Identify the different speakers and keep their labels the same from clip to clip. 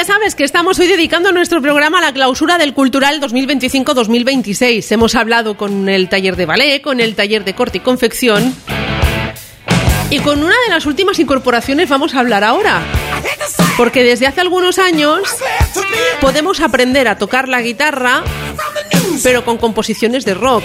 Speaker 1: sabes que estamos hoy dedicando nuestro programa a la clausura del Cultural 2025-2026. Hemos hablado con el taller de ballet, con el taller de corte y confección y con una de las últimas incorporaciones vamos a hablar ahora. Porque desde hace algunos años podemos aprender a tocar la guitarra, pero con composiciones de rock.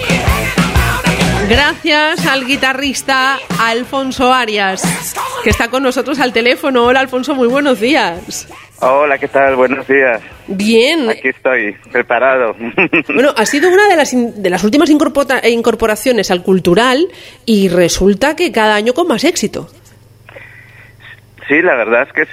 Speaker 1: Gracias al guitarrista Alfonso Arias, que está con nosotros al teléfono. Hola, Alfonso, muy buenos días.
Speaker 2: Hola, ¿qué tal? Buenos días.
Speaker 1: Bien.
Speaker 2: Aquí estoy, preparado.
Speaker 1: Bueno, ha sido una de las últimas incorporaciones al Cultural y resulta que cada año con más éxito.
Speaker 2: Sí, la verdad es que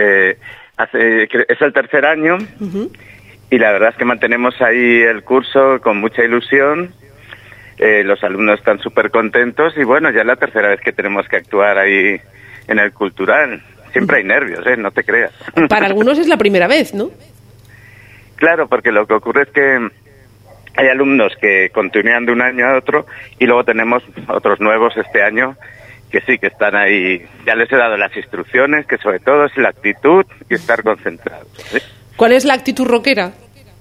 Speaker 2: sí. Es el tercer año y la verdad es que mantenemos ahí el curso con mucha ilusión. Los alumnos están súper contentos y bueno, ya es la tercera vez que tenemos que actuar ahí en el Cultural. Siempre hay nervios, no te creas.
Speaker 1: Para algunos es la primera vez, ¿no?
Speaker 2: Claro, porque lo que ocurre es que hay alumnos que continúan de un año a otro y luego tenemos otros nuevos este año que sí, que están ahí. Ya les he dado las instrucciones, que sobre todo es la actitud y estar concentrados, ¿sí?
Speaker 1: ¿Cuál es la actitud rockera?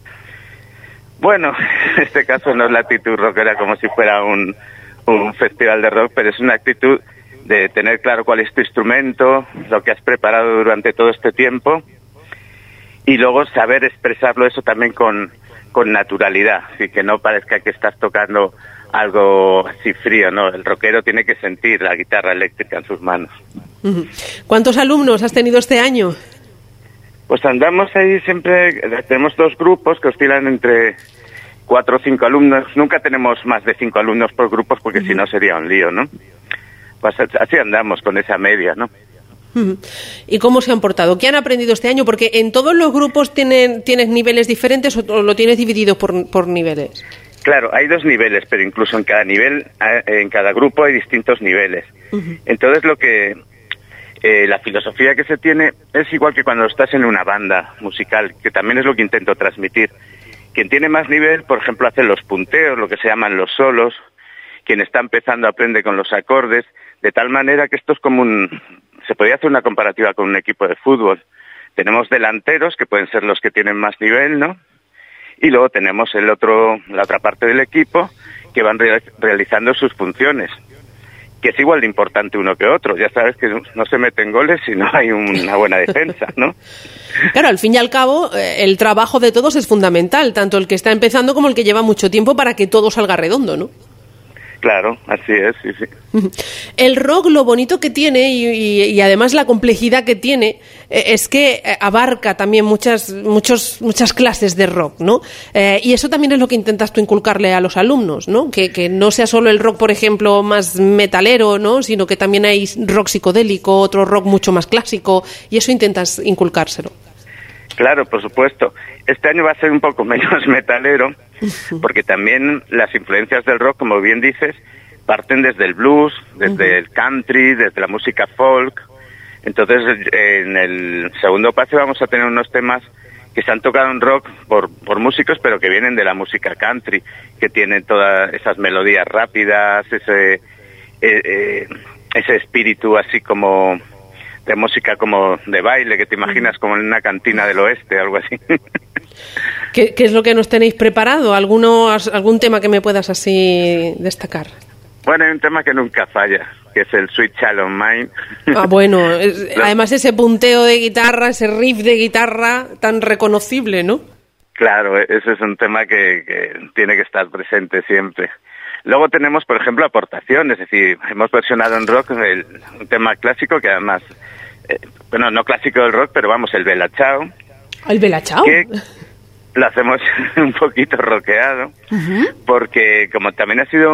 Speaker 2: Bueno, en este caso no es la actitud rockera como si fuera un festival de rock, pero es una actitud de tener claro cuál es tu instrumento, lo que has preparado durante todo este tiempo y luego saber expresarlo eso también con naturalidad, así que no parezca que estás tocando algo así frío, ¿no? El rockero tiene que sentir la guitarra eléctrica en sus manos.
Speaker 1: ¿Cuántos alumnos has tenido este año?
Speaker 2: Pues andamos ahí siempre, tenemos 2 grupos que oscilan entre 4 o 5 alumnos. Nunca tenemos más de 5 alumnos por grupos porque si no sería un lío, ¿no? Pues así andamos con esa media, ¿no?
Speaker 1: ¿Y cómo se han portado? ¿Qué han aprendido este año? Porque en todos los grupos tienes niveles diferentes o lo tienes dividido por niveles.
Speaker 2: Claro, hay 2 niveles, pero incluso en cada nivel, en cada grupo hay distintos niveles. Entonces la filosofía que se tiene es igual que cuando estás en una banda musical, que también es lo que intento transmitir. Quien tiene más nivel, por ejemplo, hace los punteos, lo que se llaman los solos. Quien está empezando aprende con los acordes, de tal manera que esto es como se podría hacer una comparativa con un equipo de fútbol. Tenemos delanteros, que pueden ser los que tienen más nivel, ¿no? Y luego tenemos la otra parte del equipo, que van realizando sus funciones, que es igual de importante uno que otro. Ya sabes que no se meten goles si no hay una buena defensa, ¿no?
Speaker 1: Claro, al fin y al cabo, el trabajo de todos es fundamental, tanto el que está empezando como el que lleva mucho tiempo para que todo salga redondo, ¿no?
Speaker 2: Claro, así es, sí.
Speaker 1: El rock, lo bonito que tiene y además la complejidad que tiene es que abarca también muchas clases de rock, ¿no? Y eso también es lo que intentas tú inculcarle a los alumnos, ¿no? Que no sea solo el rock, por ejemplo, más metalero, ¿no? Sino que también hay rock psicodélico, otro rock mucho más clásico, y eso intentas inculcárselo.
Speaker 2: Claro, por supuesto. Este año va a ser un poco menos metalero, porque también las influencias del rock, como bien dices, parten desde el blues, desde el country, desde la música folk. Entonces, en el segundo pase vamos a tener unos temas que se han tocado en rock por músicos, pero que vienen de la música country, que tienen todas esas melodías rápidas, ese espíritu así como de música como de baile, que te imaginas como en una cantina del oeste, algo así.
Speaker 1: ¿Qué es lo que nos tenéis preparado? ¿Algún tema que me puedas así destacar?
Speaker 2: Bueno, hay un tema que nunca falla, que es el Sweet Child O' Mine.
Speaker 1: Ah, bueno, además ese punteo de guitarra, ese riff de guitarra tan reconocible, ¿no?
Speaker 2: Claro, ese es un tema que tiene que estar presente siempre. Luego tenemos, por ejemplo, aportaciones, es decir, hemos versionado en rock un tema clásico que además, bueno, no clásico del rock, pero vamos, el Bella Ciao.
Speaker 1: ¿El Bella Ciao?
Speaker 2: Que lo hacemos un poquito rockeado, porque como también ha sido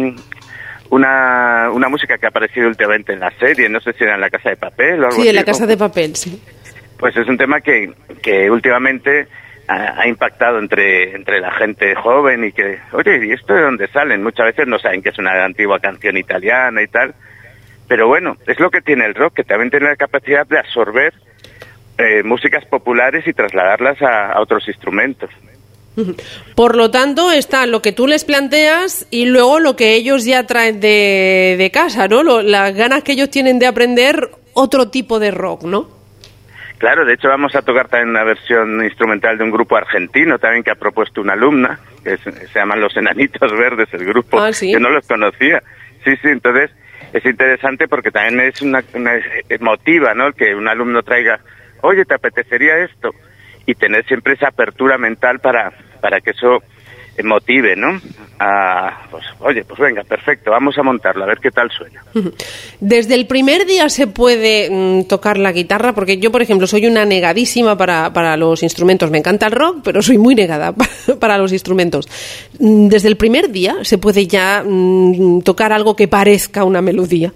Speaker 2: una música que ha aparecido últimamente en la serie, no sé si era en La Casa de Papel o algo así.
Speaker 1: Sí, en La Casa de Papel, sí.
Speaker 2: Pues es un tema que últimamente ha impactado entre la gente joven y que, oye, ¿y esto de dónde salen? Muchas veces no saben que es una antigua canción italiana y tal, pero bueno, es lo que tiene el rock, que también tiene la capacidad de absorber músicas populares y trasladarlas a otros instrumentos.
Speaker 1: Por lo tanto, está lo que tú les planteas y luego lo que ellos ya traen de casa, ¿no? Las ganas que ellos tienen de aprender otro tipo de rock, ¿no?
Speaker 2: Claro, de hecho vamos a tocar también una versión instrumental de un grupo argentino también que ha propuesto una alumna, que se llaman Los Enanitos Verdes, el grupo,
Speaker 1: ¿sí?
Speaker 2: Que no los conocía. Sí, entonces es interesante porque también es una emotiva, ¿no? Que un alumno traiga, oye, ¿te apetecería esto? Y tener siempre esa apertura mental para que eso motive, ¿no? Pues, oye, pues venga, perfecto, vamos a montarlo, a ver qué tal suena.
Speaker 1: Desde el primer día se puede tocar la guitarra, porque yo, por ejemplo, soy una negadísima para los instrumentos. Me encanta el rock, pero soy muy negada para los instrumentos. Desde el primer día se puede ya tocar algo que parezca una melodía.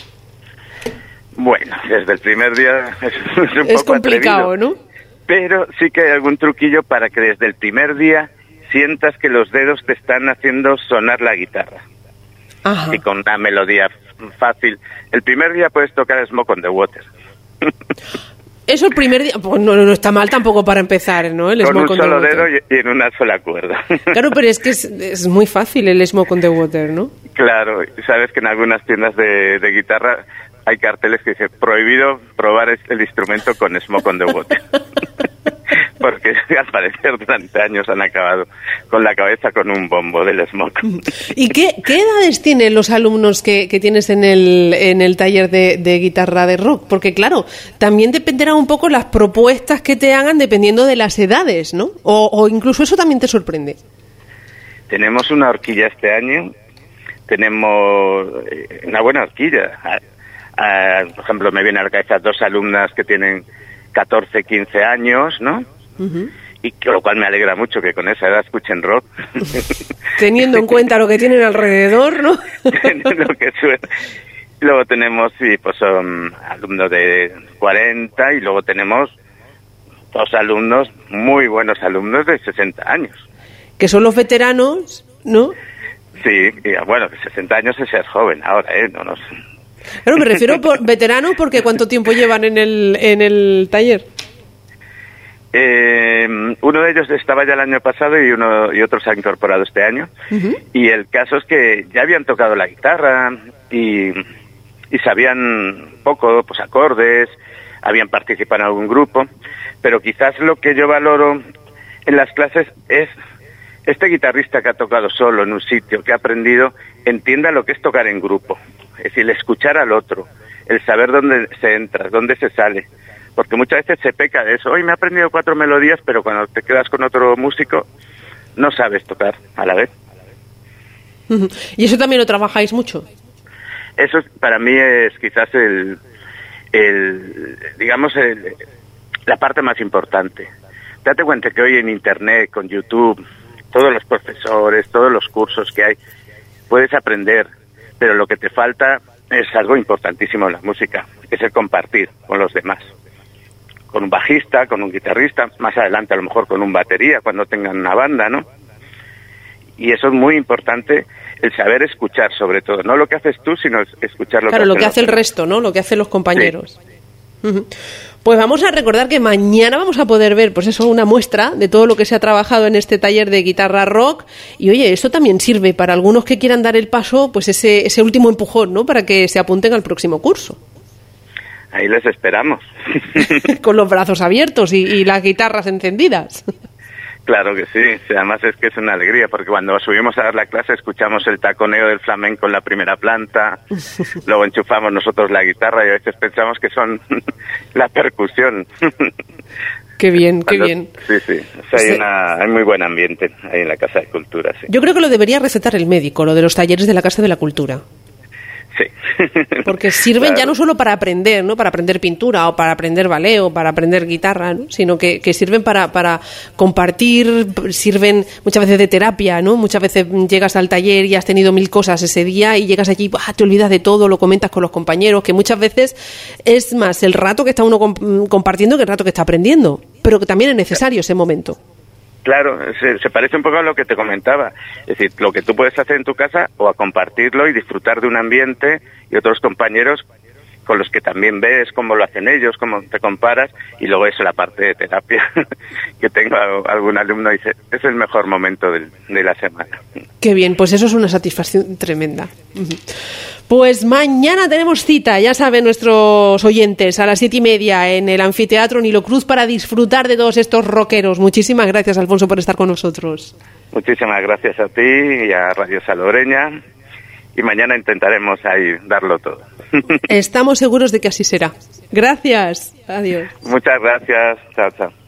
Speaker 2: Bueno, desde el primer día es un poco
Speaker 1: complicado,
Speaker 2: atrevido,
Speaker 1: ¿no?
Speaker 2: Pero sí que hay algún truquillo para que desde el primer día sientas que los dedos te están haciendo sonar la guitarra.
Speaker 1: Ajá.
Speaker 2: Y con una melodía fácil. El primer día puedes tocar Smoke on the Water.
Speaker 1: Eso el primer día, pues no está mal tampoco para empezar, ¿no? El
Speaker 2: con
Speaker 1: Smoke
Speaker 2: un solo dedo y en una sola cuerda.
Speaker 1: Claro, pero es que es muy fácil el Smoke on the Water, ¿no?
Speaker 2: Claro, sabes que en algunas tiendas de guitarra hay carteles que dicen prohibido probar el instrumento con Smoke on the Water. Porque al parecer durante años han acabado con la cabeza con un bombo del smoke.
Speaker 1: ¿Y qué edades tienen los alumnos que tienes en el taller de guitarra de rock? Porque claro, también dependerá un poco las propuestas que te hagan dependiendo de las edades, ¿no? O incluso eso también te sorprende.
Speaker 2: Tenemos una horquilla este año, tenemos una buena horquilla. Por ejemplo, me vienen a la cabeza 2 alumnas que tienen 14, 15 años, ¿no? Uh-huh. Y con lo cual me alegra mucho que con esa edad escuchen rock.
Speaker 1: Teniendo en cuenta lo que tienen alrededor, ¿no?
Speaker 2: Lo que suena. Luego tenemos, sí, pues son alumnos de 40 y luego tenemos 2 alumnos, muy buenos alumnos de 60 años.
Speaker 1: Que son los veteranos, ¿no?
Speaker 2: Sí, y bueno, 60 años es ser joven ahora, no nos...
Speaker 1: Claro, me refiero por veteranos porque ¿cuánto tiempo llevan en el taller?
Speaker 2: Uno de ellos estaba ya el año pasado y otro se ha incorporado este año. Uh-huh. Y el caso es que ya habían tocado la guitarra y sabían poco, pues acordes, habían participado en algún grupo, pero quizás lo que yo valoro en las clases es este guitarrista que ha tocado solo en un sitio, que ha aprendido, entienda lo que es tocar en grupo. Es decir, el escuchar al otro, el saber dónde se entra, dónde se sale. Porque muchas veces se peca de eso. Hoy me he aprendido 4 melodías, pero cuando te quedas con otro músico, no sabes tocar a la vez.
Speaker 1: ¿Y eso también lo trabajáis mucho?
Speaker 2: Eso para mí es quizás la parte más importante. Date cuenta que hoy en Internet, con YouTube, todos los profesores, todos los cursos que hay, puedes aprender, pero lo que te falta es algo importantísimo en la música, que es el compartir con los demás. Con un bajista, con un guitarrista, más adelante a lo mejor con un batería cuando tengan una banda, ¿no? Y eso es muy importante, el saber escuchar sobre todo, no lo que haces tú, sino escuchar lo que
Speaker 1: claro, lo que hace el resto, ¿no? Lo que hacen los compañeros. Sí. Uh-huh. Pues vamos a recordar que mañana vamos a poder ver, pues eso, una muestra de todo lo que se ha trabajado en este taller de guitarra rock. Y oye, eso también sirve para algunos que quieran dar el paso, pues ese último empujón, ¿no? Para que se apunten al próximo curso.
Speaker 2: Ahí les esperamos.
Speaker 1: Con los brazos abiertos y las guitarras encendidas.
Speaker 2: Claro que sí, además es que es una alegría, porque cuando subimos a dar la clase escuchamos el taconeo del flamenco en la primera planta, luego enchufamos nosotros la guitarra y a veces pensamos que son la percusión.
Speaker 1: Qué bien, qué bien.
Speaker 2: Sí, o sea, hay muy buen ambiente ahí en la Casa de Cultura, sí.
Speaker 1: Yo creo que lo debería recetar el médico, lo de los talleres de la Casa de la Cultura.
Speaker 2: Sí.
Speaker 1: Porque sirven claro. Ya no solo para aprender, ¿no? Para aprender pintura o para aprender ballet o para aprender guitarra, ¿no? Sino que sirven para compartir, sirven muchas veces de terapia, ¿no? Muchas veces llegas al taller y has tenido 1000 cosas ese día y llegas allí, te olvidas de todo, lo comentas con los compañeros, que muchas veces es más el rato que está uno compartiendo que el rato que está aprendiendo, pero que también es necesario ese momento.
Speaker 2: Claro, se parece un poco a lo que te comentaba. Es decir, lo que tú puedes hacer en tu casa o a compartirlo y disfrutar de un ambiente y otros compañeros con los que también ves cómo lo hacen ellos, cómo te comparas, y luego eso, la parte de terapia, que tengo algún alumno dice, es el mejor momento de la semana.
Speaker 1: Qué bien, pues eso es una satisfacción tremenda. Pues mañana tenemos cita, ya saben nuestros oyentes, a las 7:30 en el Anfiteatro Nilo Cruz para disfrutar de todos estos rockeros. Muchísimas gracias, Alfonso, por estar con nosotros.
Speaker 2: Muchísimas gracias a ti y a Radio Salobreña. Y mañana intentaremos ahí darlo todo.
Speaker 1: Estamos seguros de que así será. Gracias. Adiós.
Speaker 2: Muchas gracias. Chao, chao.